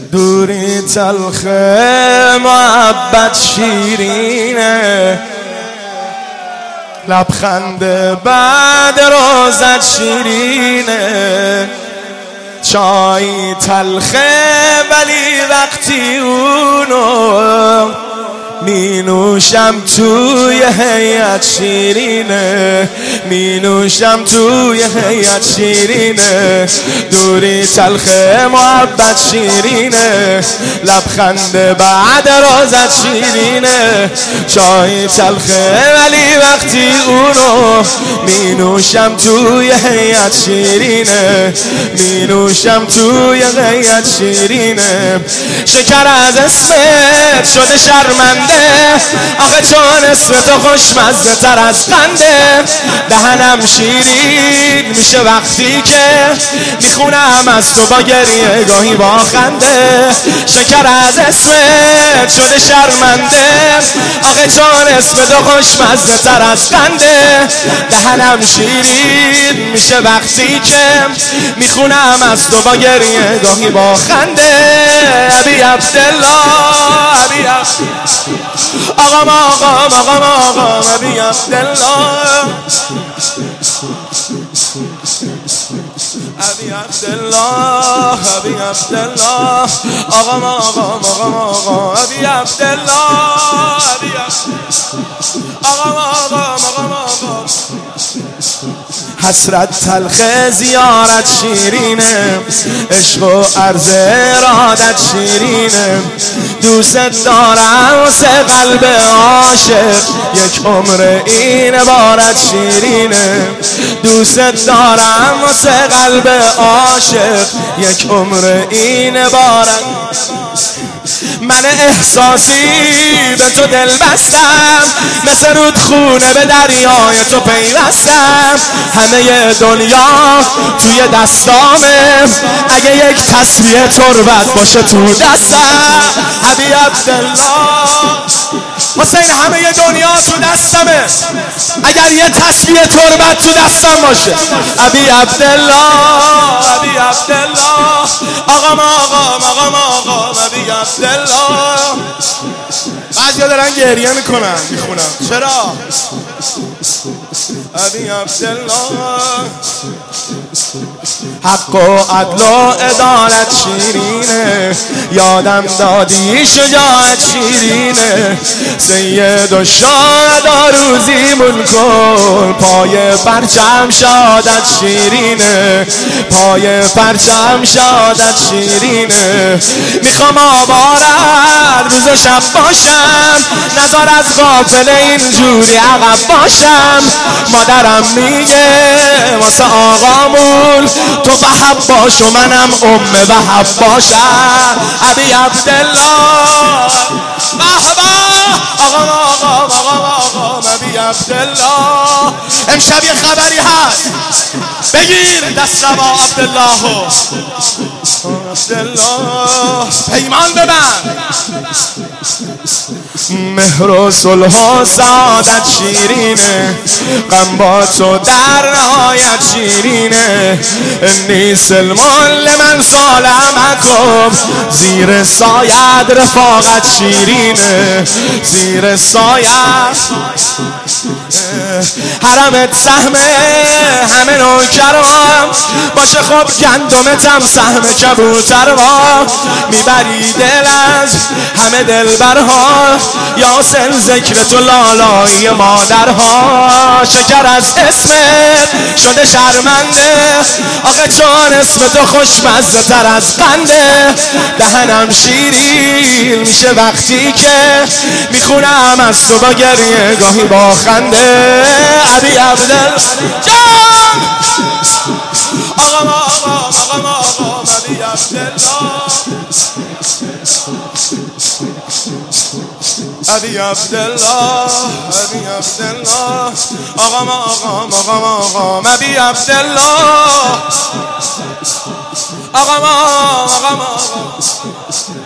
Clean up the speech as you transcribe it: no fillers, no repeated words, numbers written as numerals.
دوری تلخه محبت شیرینه، لبخند بعد روزت شیرینه. چای تلخه ولی وقتی اونو می نوشم توی هیئت شیرینه، می نوشم توی هیئت شیرینه. دوری تلخه محبت شیرینه، لبخند بعد روزت شیرینه. چای تلخه ولی وقتی اونو می نوشم توی هیئت شیرینه، می نوشم توی هیئت شیرینه. شکر از اسمت شده شرمنده، آخه چون اسم تو خوشمزه تر از خنده. دهنم شیرین میشه وقتی که میخونم از تو با گریه گاهی با خنده. شکر از اسمت شده شرمنده، آخه چون اسم تو خوشمزه تر از خنده. دهنم شیرین میشه وقتی که میخونم از تو با گریه گاهی با خنده. ابی عبدالله، ابی آقام آقام آقام آقام ابی عبدالله، ابی عبدالله، ابی عبدالله، آقام آقام آقام آقام ابی عبدالله، ابی آقام آقام آقام آقام. حسرت تلخ زیارت شیرینه، عشق و عرض ارادت شیرینه. دوست دارم واسه قلب عاشق، یک عمر این عبارت شیرینه. دوست دارم واسه قلب عاشق، یک عمر این عبارت. من احساسی به تو دل بستم، مثل رودخونه به دریای تو پیوستم. همه دنیا توی دستامه، اگه یک تسبیح تربت باشه تو دستم. ابی عبدالله حسین، همه دنیا تو دستمه، اگر یه تسبیح تربت تو دستم باشه. ابی عبدالله، ابی عبدالله، آقام آقام آقام آقام ابی عبدالله. بعضیا دارن گریه میکنن میخونم، چرا؟ ابی عبدالله، حق و عدل و عدالت شیرینه، یادم دادی شجاعت شیرینه. سید و شهدا روزیمون کن، پای پرچم شادت شیرینه، پای پرچم شادت شیرینه. میخوام آوارد روز و شب باشم، نزار از غافل اینجوری عقب باشم. مادرم میگه واسه آقامون تو وهب باش و منم وهب باشم. ابی عبدالله، آقام آقام آقام آقام ابی عبدالله. امشب یه خبری هست، بگیر دست با عبدالله، عبدالله پیمان ببند. مهر و صلح و سعادت شیرینه، غم با تو در نهایت شیرینه. انی سلمان لمن سالمکم، زیر سایت رفاقت شیرینه، زیر سایت. حرمت سهمه همه نوکرام، باشه خب گندمتم سهم کبوترها. میبری دل از همه دلبرها، یاسر ذکر تو لالایی مادرها. شکر از اسمت شده شرمنده، آخه چون اسم تو خوشمزه تر از قنده. دهنم شیرین میشه وقتی که میخونم از تو با گریه گاهی با خنده. ابی عبدالله جان، آقام آقام آقام آقام ابی عبدالله، ابی عبدالله، ابی عبدالله، آقام آقام آقام آقام ابی عبدالله، آقام آقام آقام.